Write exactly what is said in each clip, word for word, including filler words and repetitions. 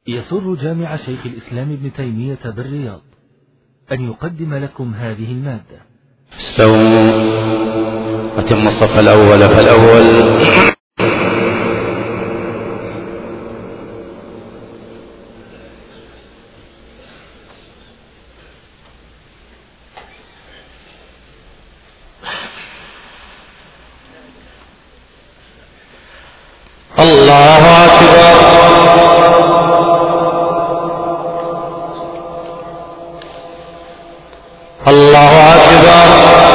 يسر جامع شيخ الإسلام ابن تيمية بالرياض أن يقدم لكم هذه المادة. استووا وتم الصف الأول فالأول. الله أكبر. الله أكبر.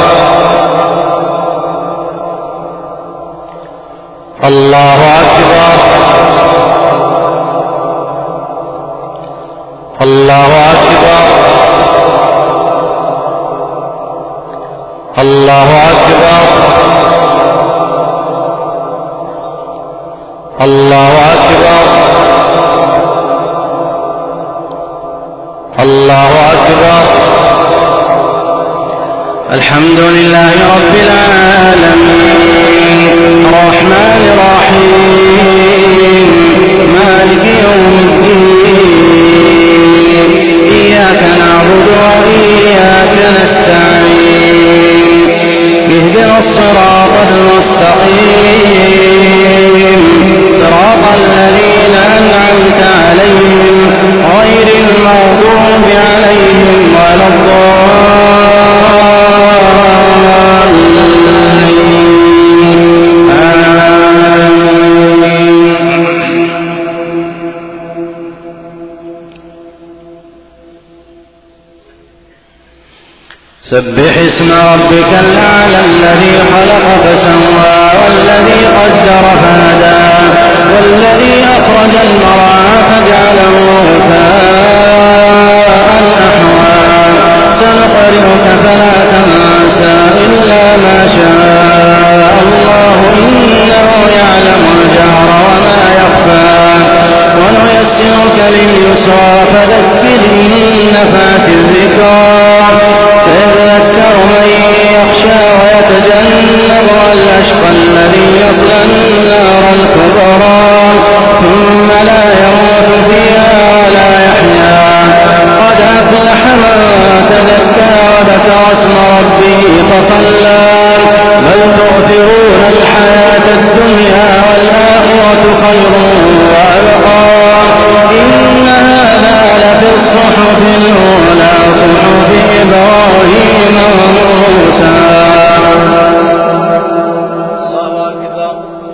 الله أكبر. الله أكبر. الله أكبر. الله أكبر. الله أكبر. الحمد لله رب العالمين الرحمن الرحيم مالك يوم الدين إياك نعبد وإياك نستعين اهدنا الصراط المستقيم صراط الذين أنعمت عليهم غير المغضوب عليهم ولا الضالين. سبح اسم ربك الأعلى الذي خلق فسوى والذي قدر فهدى والذي أخرج المرعى فجعله غثاء أحوى سنقرئك فلا تنسى إلا ما شاء الله إنه يعلم الجهر وما يخفى ونيسرك لليسرى فذكر إن نفعت الذكرى سيذكر من يخشى ويتجنبها الأشقى الذي يصلى النار الكبرى ثم لا يموت فيها ولا يحيا قد أفلح من تزكى وذكر اسم ربه فصلى بل تؤثرون الحياة الدنيا والآخرة خير وأبقى إن هذا لفي الصحف الأولى صحف إبراهيم وموسى. الله أكبر.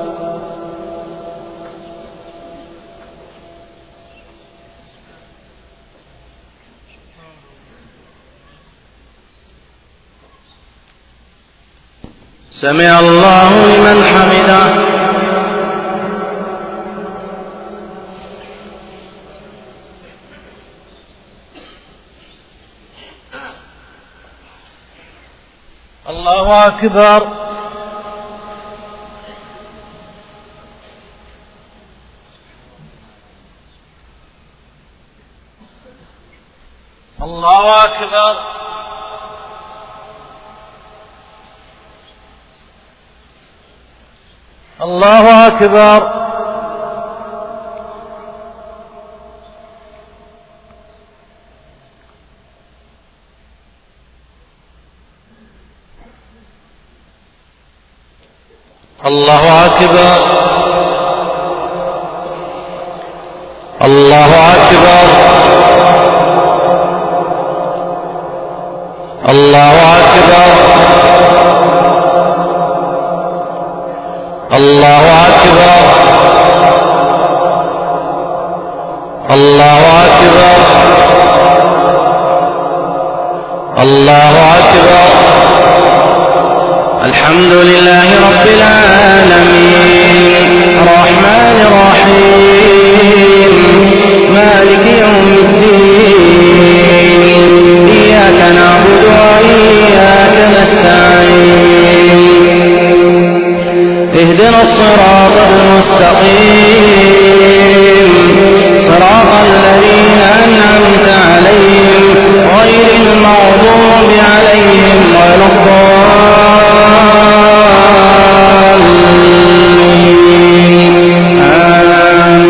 سمع الله لمن حمده. الله أكبر. الله أكبر. الله أكبر. الله أكبر. الله أكبر. الله أكبر. الله أكبر. الله أكبر. الله أكبر. الحمد لله رب العالمين الرحمن الرحيم مالك يوم الدين إياك نعبد وإياك نستعين اهدنا الصراط المستقيم صراط الذين أنعمت عليهم غير المغضوب عليهم ولا الضالين. آمين.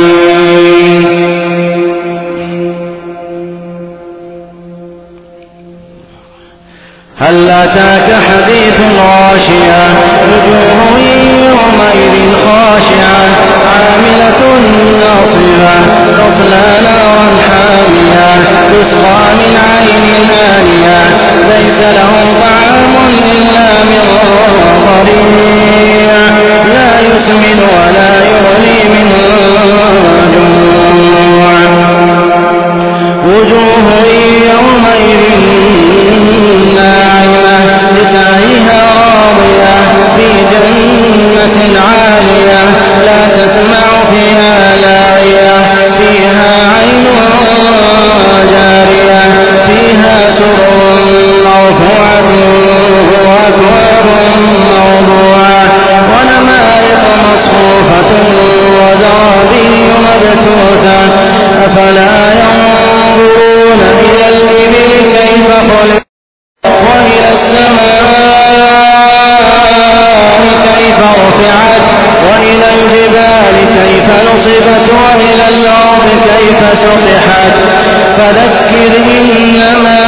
هل أتاك حديث الغاشية وجوه يومئذ خاشعة عاملة ناصبة تصلى نارا حامية تسقى من عين آنية ليس لهم طعام إلا من ضريع لا يسمن ولا يغني من جوع وجوه يومئذ ناعمة لسعيها راضية في جنة عالية لا تسمع فيها لاغية فيها عين جارية فيها سرر مرفوعة وأكواب موضوعة ونمارق مصفوفة وزرابي مبثوثة أفلا ينظرون إلى الإبل كيف خلقت وإلى السماء كيف رفعت وإلى الجبال كيف نصبت وإلى الأرض كيف سطحت فذكر إنما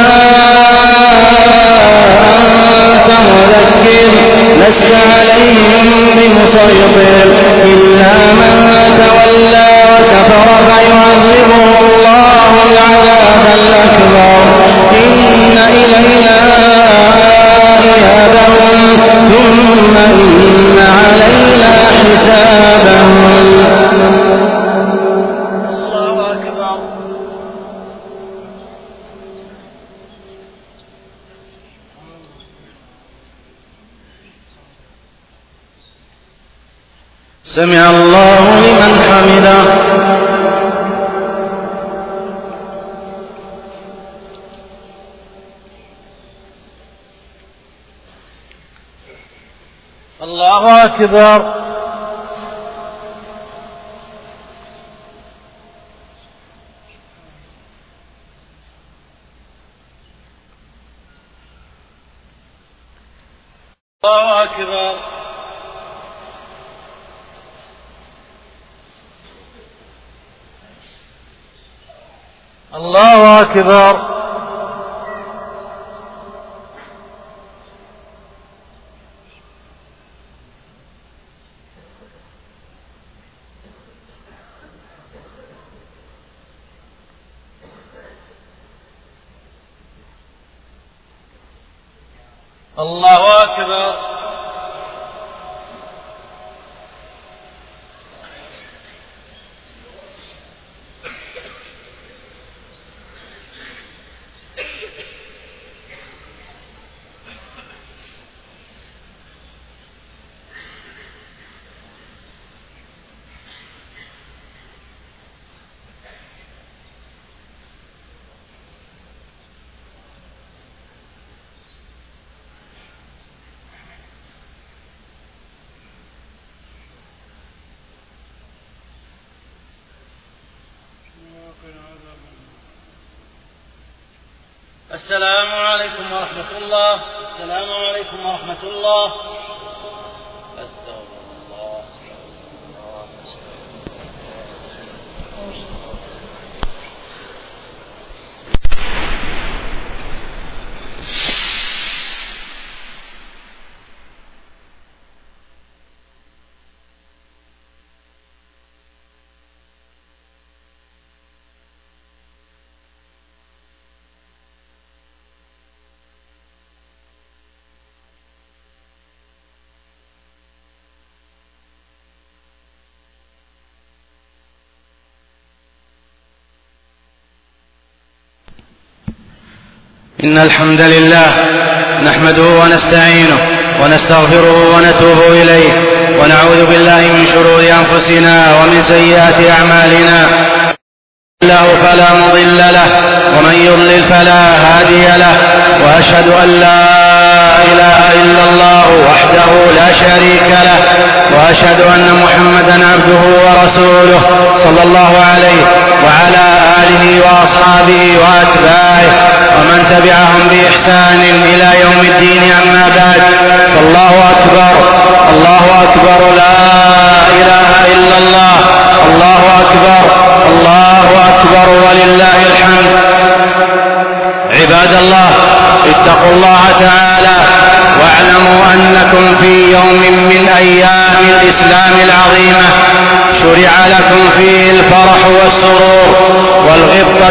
أنت مذكر لست عليهم بمسيطر إلا من تولى وكفر فيعذبه الله العذاب الأكبر إن إلينا إيابهم ثم إن علينا حسابهم. الله أكبر. سمع الله لمن حمده. الله أكبر. الله أكبر. الله أكبر. الله أكبر. السلام عليكم ورحمة الله. السلام عليكم ورحمة الله. أستغفر الله. إن الحمد لله نحمده ونستعينه ونستغفره ونتوب إليه ونعوذ بالله من شرور أنفسنا ومن سيئات أعمالنا له فلا مضل له ومن يضلل فلا هادي له وأشهد أن لا إله إلا الله وحده لا شريك له وأشهد أن محمدا عبده ورسوله صلى الله عليه وعلى آله وأصحابه وأتباعه ومن تبعهم بإحسان إلى يوم الدين. أما بعد فالله أكبر الله أكبر لا إله إلا الله الله أكبر الله أكبر ولله الحمد. عباد الله اتقوا الله تعالى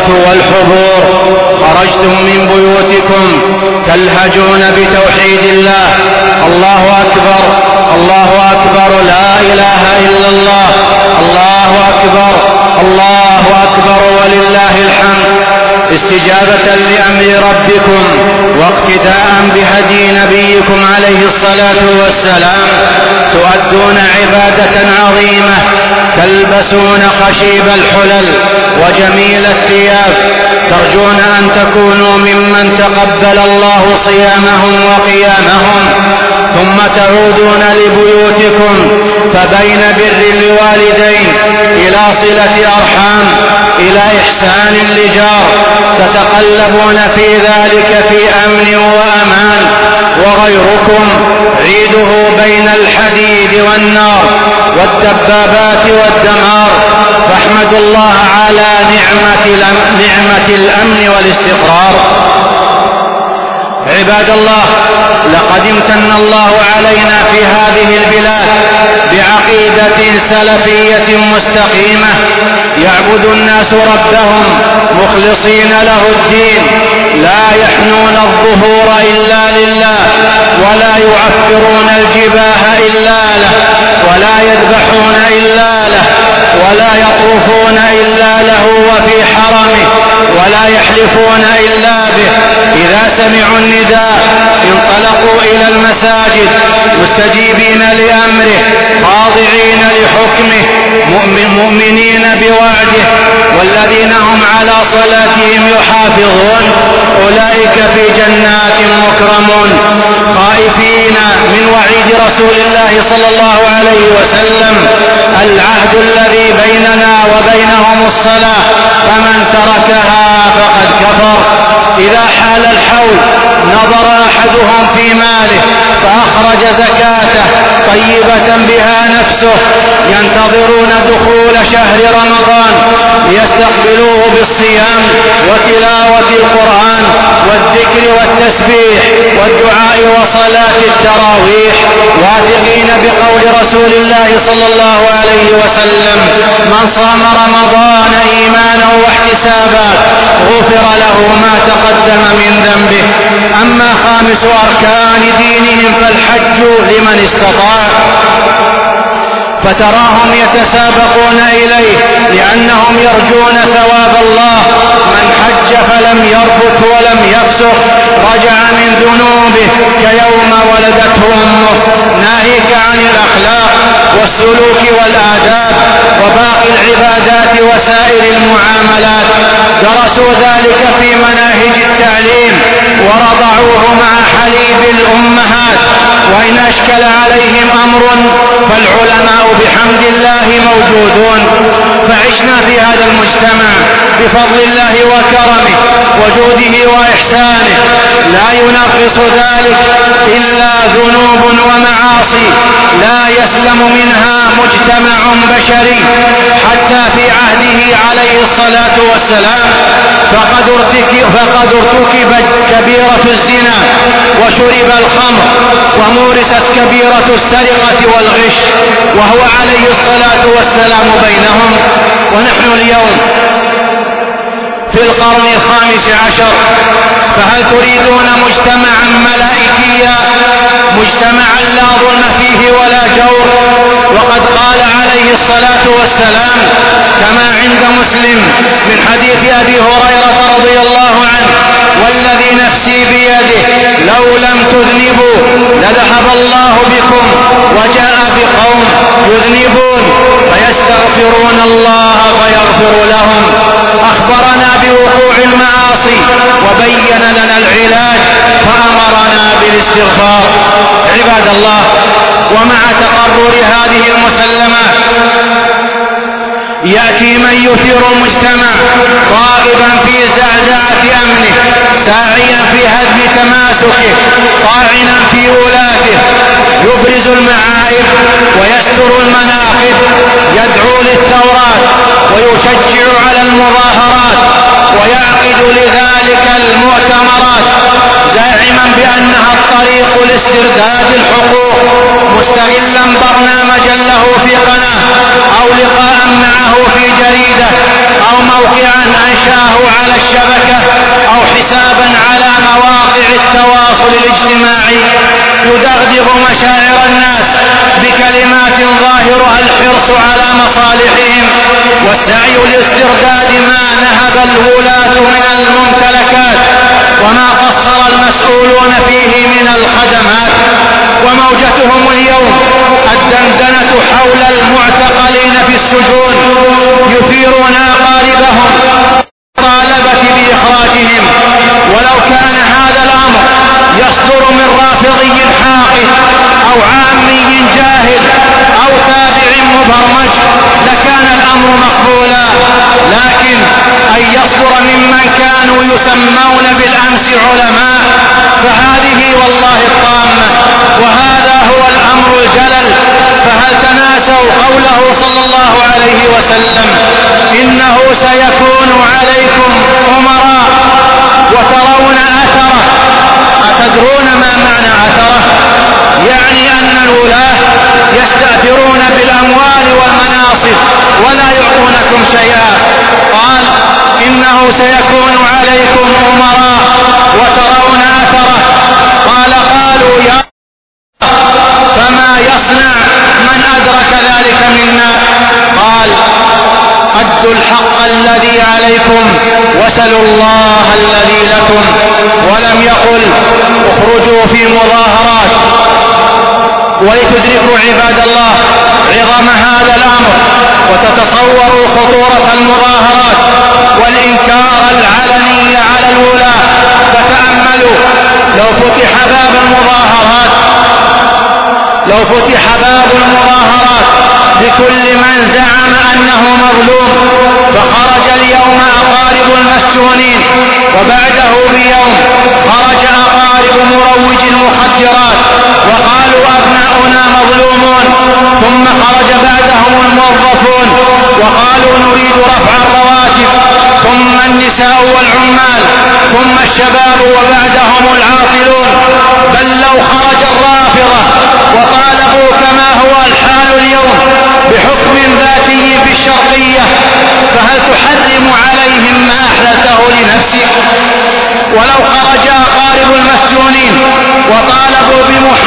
والحبور خرجتم من بيوتكم تلهجون بتوحيد الله. الله أكبر الله أكبر لا إله إلا الله. الله أكبر الله أكبر ولله الحمد. استجابة لأمر ربكم واقتداء بهدي نبيكم عليه الصلاة والسلام تؤدون عبادة عظيمة، تلبسون خشيب الحلل وجميل الثياب، ترجون أن تكونوا ممن تقبل الله صيامهم وقيامهم، ثم تعودون لبيوتكم فبين بر الوالدين إلى صلة أرحام إلى إحسان لجار تتقلبون في ذلك في أمن وأمان، وغيركم عيده بين الحديد والنار والدبابات والدمار. فاحمدوا الله على نعمة, نعمة الأمن والاستقرار. عباد الله، لقد امتن الله علينا في هذه البلاد بعقيدة سلفية مستقيمة يعبد الناس ربهم مخلصين له الدين، لا يحنون الظهور إلا لله، ولا يعفرون الجباه إلا له، ولا يذبحون إلا له، ولا يطوفون إلا له وفي حرمه، ولا يحلفون إلا به. إذا سمعوا النداء انطلقوا إلى المساجد مستجيبين لأمره خاضعين لحكمه مؤمنين بوعده، والذين هم على صلاتهم يحافظون أولئك في جنات مكرمون، خائفين من وعيد رسول الله صلى الله عليه وسلم: العهد الذي بيننا وبينهم الصلاة، فمن تركها فقد كفر. إذا حال الحول نظر أحدهم في ماله فأخرج زكاته طيبة بها نفسه، ينتظرون دخول شهر رمضان ليستقبلوه بالصيام وتلاوة القرآن والذكر والتسبيح والدعاء وصلاة التراويح، واثقين بقول رسول الله صلى الله عليه وسلم: من صام رمضان إيمانا واحتسابا غفر له ما تقدم من ذنبه. أما خامس أركان دينهم فالحج لمن استطاع، فتراهم يتسابقون إليه لأنهم يرجون ثواب الله. من حج فلم يرفث ولم يفسق رجع من ذنوبه كيوم ولدته أمه. ناهيك عن الأخلاق والسلوك والآداب وباقي العبادات وسائر المعاملات. درسوا ذلك في مناهج التعليم ورضعوه مع حليب الأمهات. وإن أشكل عليهم أمر فالعلماء بحمد الله موجودون. فعشنا في هذا المجتمع بفضل الله وكرمه وجوده وإحسانه، لا ينقص ذلك إلا ذنوب ومعاصي لا يسلم منها مجتمع بشري. حتى في عهده عليه الصلاة والسلام فقد ارتكب فقد ارتكبت كبيرة الزنا وشرب الخمر ومورست كبيرة السرقة والغش، وهو عليه الصلاة والسلام بينهم. ونحن اليوم في القرن الخامس عشر، فهل تريدون مجتمعا ملائكيا، مجتمعا لا ظلم فيه ولا جور؟ وقد قال عليه الصلاة والسلام كما عند مسلم من حديث أبي هريرة رضي الله عنه: والذي نفسي بيده لو لم تذنبوا لذهب الله بكم وجاء بقوم يذنبون فيستغفرون الله فيغفر لهم. أخبرنا بوقوع المعاصي وبين لنا العلاج فأمرنا بالاستغفار. عباد الله، ومع تقرر هذه المسلمات يأتي من يثير المجتمع راغبا في زعزعة أمنه، ساعيا في هدم تماسكه، طاعنا في ولاته، يبرز المعائب ويستر المناقب، يدعو للثورات ويشجع على المظاهرات ويعقد لذلك المؤتمرات، زاعما بأنها الطريق لاسترداد الحقوق، مستغلا برنامجا له في قناة أو لقاء معه في جريدة أو موقعا أنشاه على على الشبكة أو حسابا على مواقع التواصل الاجتماعي يدغدغ مشاعر الناس بكلمات ظاهرها الحرص على مصالحهم والسعي لاسترداد ما نهب الولاة من الممتلكات وما قصر المسؤولون فيه من الخدمات. وموجتهم اليوم الدندنة حول المعتقلين في السجون يثيرون أقاربهم طالبة بإخراجهم، ولو كان هذا الأمر يصدر من رافضي حاقد أو عامي جاهل أو تابع مبرمج لكان الأمر مقبولا، لكن أن يصدر ممن كانوا يسمون بالأمس علماء فهذه والله الطامة، وهذا هو الأمر الجلل. فهل تناسوا قوله صلى الله عليه وسلم إنه سيكون عليكم أمراء وترون أثره؟ أتدرون ما معنى أثره؟ يعني أن الولاة يستأثرون بالأموال والمناصب ولا يعطونكم شيئا. قال إنه سيكون عليكم أمراء وترون أثره. قال قالوا يا فما يصنع من أدرك ذلك منا؟ قال أدوا الحق الذي عليكم وسلوا الله الذي لكم. ولم يقل اخرجوا في مظاهرات. ولتدركوا عباد الله عظم هذا الأمر وتتصوروا خطورة المظاهرات والإنكار العلني على الولاة، فتأملوا لو فتح باب المظاهرات لو فتح باب المظاهرات لكل من زعم أنه مظلوم فخرج اليوم أقارب المسجونين، وبعده بيوم خرج أقارب مروج المخدرات وقالوا أبناؤنا مظلومون، ثم خرج بعدهم الموظفون وقالوا نريد رفع الرواتب، ثم النساء والعمال، ثم الشباب وبعدهم العاطلون. بل لو خرج الرافضة وطالبوا كما هو الحال اليوم بحكم ذاتي بالشرقية فهل تحرم عليهم ما أحدثه لنفسك؟ ولو خرج أقارب المسجونين وطالبوا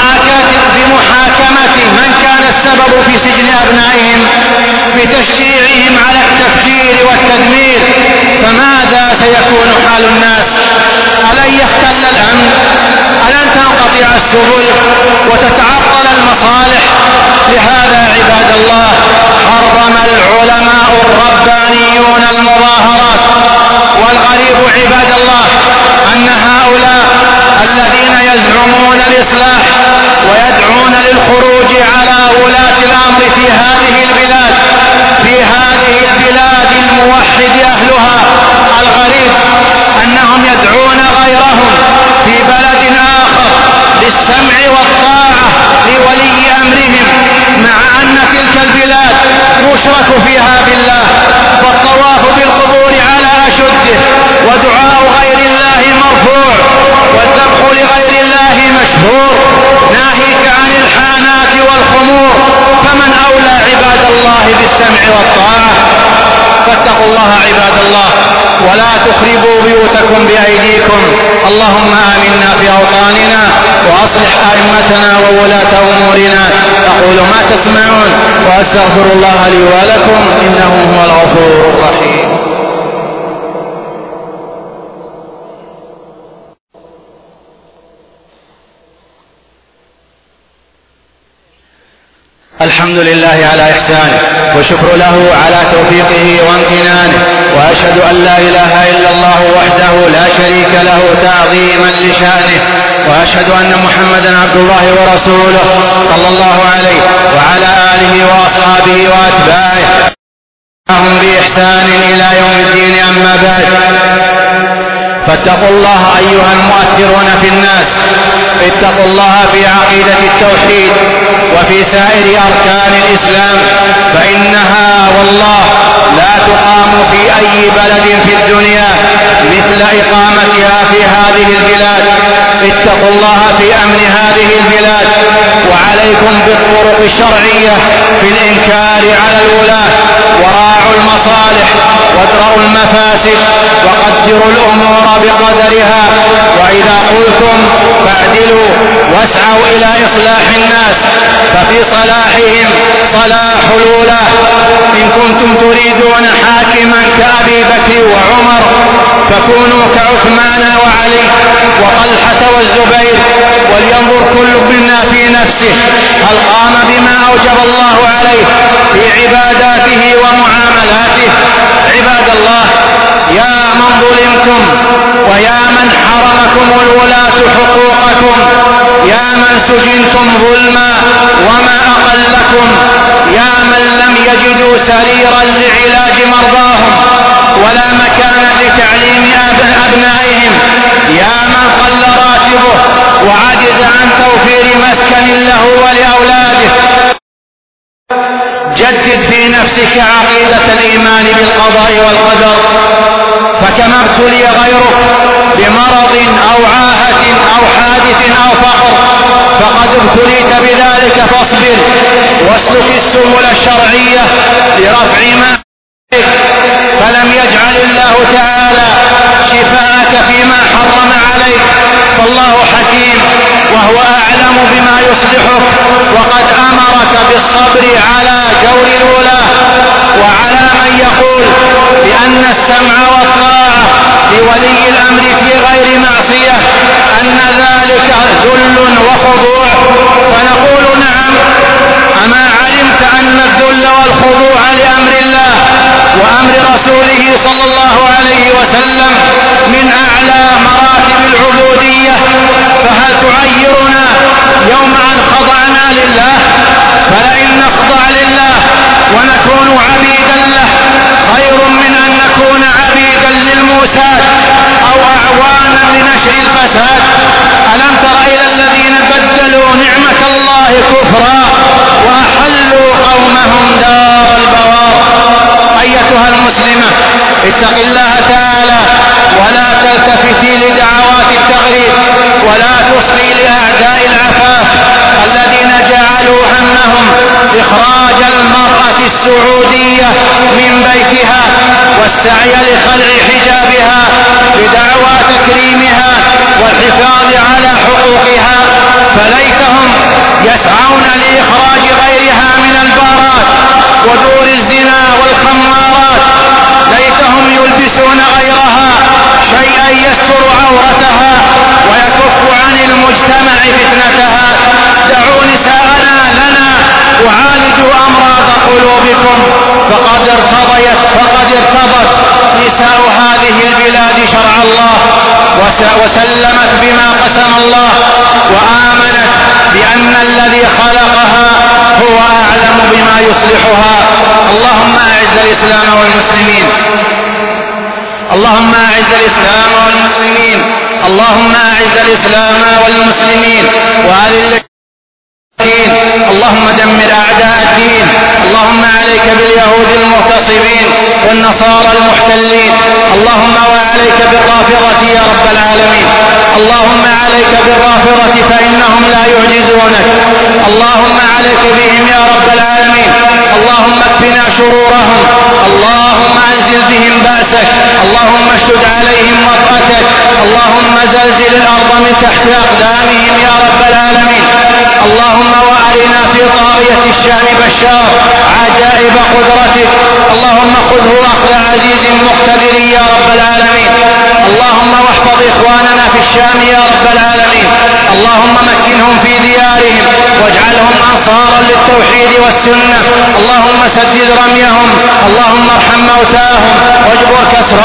بمحاكمة من كان السبب في سجن أبنائهم بتشجيعهم على التفجير والتدمير فماذا سيكون حال الناس؟ ألن يختل الأمن؟ ألن تنقطع السبل وتتعطل المصالح؟ لهذا عباد الله حرم العلماء الربانيون المظاهرات. والغريب عباد الله أن هؤلاء الذين يزعمون الإصلاح ويدعون للخروج على ولاة الأمر في هذه البلاد في هذه البلاد الموحد أهلها، الغريب أنهم يدعون غيرهم في بلد آخر للسمع والطاعة لولي أمرهم، مع أن تلك البلاد يشرك فيها بالله والطواف بالقبور على أشده ودعاء غير الله مرفوع والذبح لغير الله مشهور، ناهيك عن الحانات والخمور، فمن أولى عباد الله بالسمع والطاعة؟ فاتقوا الله عباد الله ولا تخربوا بيوتكم بأيديكم. اللهم آمنا في أوطاننا وأصلح أئمتنا وولاة أمورنا. أقول ما تسمعون وأستغفر الله لي ولكم إنه هو الغفور الرحيم. الحمد لله على إحسانه وشكر له على توفيقه وامتنانه، وأشهد أن لا إله إلا الله وحده لا شريك له تعظيما لشأنه، وأشهد أن محمدا عبد الله ورسوله صلى الله عليه وعلى آله وأصحابه وأتباعه هم بإحسان إلى يوم الدين. أما بعد فاتقوا الله أيها المؤثرون في الناس، اتقوا الله في عقيدة التوحيد وفي سائر أركان الإسلام، فإنها والله لا تقام في أي بلد في الدنيا مثل إقامتها في هذه البلاد. اتقوا الله في أمن هذه البلاد، وعليكم بالطرق الشرعية في الإنكار على الولاة، وراعوا المصالح وادرأوا المفاسد، وقد يقدر الأمور بقدرها. وإذا قلتم فاعدلوا واسعوا إلى إصلاح الناس، ففي صلاحهم صلاح الولاة. إن كنتم تريدون حاكما كأبي بكر وعمر فكونوا كعثمان وعلي وطلحة والزبير، ولينظر كل منا في نفسه هل قام بما أوجب الله عليه في عباداته ومعاملاته. عباد الله، يا من ظلمتم ويا من حرمكم الولاة حقوقكم، يا من سجنتم ظلما وما أقلكم، يا من لم يجدوا سريرا لعلاج مرضاهم ولا مكانا لتعليم أبنائهم، يا من قل راتبه وعجز عن توفير مسكن له ولأولاده، جدد في نفسك عقيدة الإيمان بالقضاء والقدر. فكما ابتلي غيرك بمرض أو عاهة أو حادث أو فقر فقد ابتليت بذلك، فاصبر واسلك السبل الشرعية لرفع ما بك. فلم يجعل الله تعالى شفاءك فيما حرم عليك، فالله حكيم وهو أعلم بما يصلحك، وقد أمرك بالصبر على جور الولاة. وعلى من يقول بأن السمع والطاعة لولي الأمر في غير معصية أن ذلك ذل وخضوع، فنقول نعم. أما علمت أن الذل والخضوع لأمر الله وأمر رسوله صلى الله عليه وسلم من أعلى مراتب العبودية؟ فهل تعيرنا يوم أن خضعنا لله؟ فلئن نخضع لله ونكون عبيدا له خير من أن نكون عبيدا للموساد أو أعوانا لنشر الفساد. ألم تر إلى الذين بدلوا نعمة الله كفرا وأحلوا قومهم دار البوار؟ أيتها المسلمة، اتق الله تعالى ولا تلتفتي لدعوات التغريب ولا تصغي لأعداء العفاف الذين جعلوا همهم إخراج المرأة السعودية من بيتها والسعي لخلع حجابها بدعوى تكريمها والحفاظ على حقوقها. فليتهم يسعون لإخراج غيرها من البارات ودور الزنا والخمارات، ليتهم يلبسون غيرها شيئا يستر عورتها ويكف عن المجتمع فتنتها. دعوا نساءنا لنا وعالجوا أمراض قلوبكم، فقد ارتضيت فقد ارتضت نساء هذه البلاد شرع الله وسلمت بما قسم الله، وآمنت بأن الذي خلقها هو أعلم بما يصلحها. اللهم أعز الإسلام والمسلمين، اللهم أعز الإسلام والمسلمين، اللهم أعز الإسلام والمسلمين وأذل الدين، اللهم دمر أعداء الدين. اللهم عليك باليهود المغتصبين والنصارى المحتلين، اللهم وعليك بالرافضة يا رب العالمين، اللهم عليك بالرافضة فإنهم لا يعجزونك، اللهم عليك بهم يا رب العالمين، اللهم اكفنا شرورهم، اللهم انزل بهم بأسك، اللهم اشدد عليهم وطأتك، اللهم زلزل الأرض من تحت أقدامهم يا رب العالمين. اللهم وأرنا في طاغية الشام بشار عجائب قدرتك، اللهم خذه أخذ عزيز مقتدر يا رب العالمين. اللهم واحفظ إخواننا في الشام يا رب العالمين، اللهم مكنهم في ديارهم واجعلهم أنصارا للتوحيد والسنة، اللهم سدد رميهم، اللهم ارحم موتاهم واجبر كسرهم.